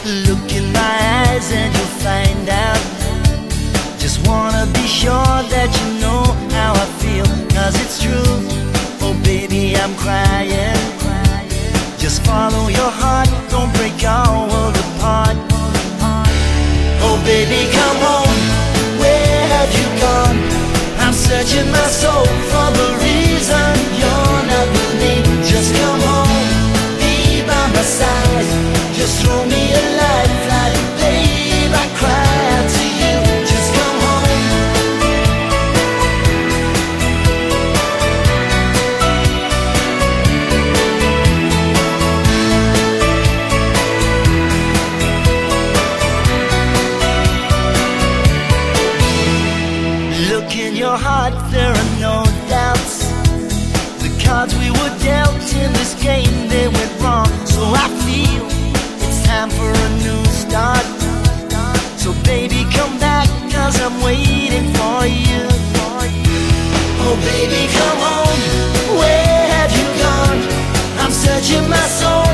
Look in my eyes and you'll find out. Just wanna be sure that you know how I feel, 'cause it's true. Oh baby, I'm crying. Just follow your heart, don't break our world apart. Oh baby, come home, where have you gone? I'm searching my soul for the reason you're not with me. Just come home, be by my side. Just throw me a lifeline, babe, I cry out to you. Just come home. Look in your heart, there are no doubts. The cards we were dealt in this game, they went wrong. So I feel it's time for a new start. So baby, come back, 'cause I'm waiting for you. Oh baby, come home, where have you gone? I'm searching my soul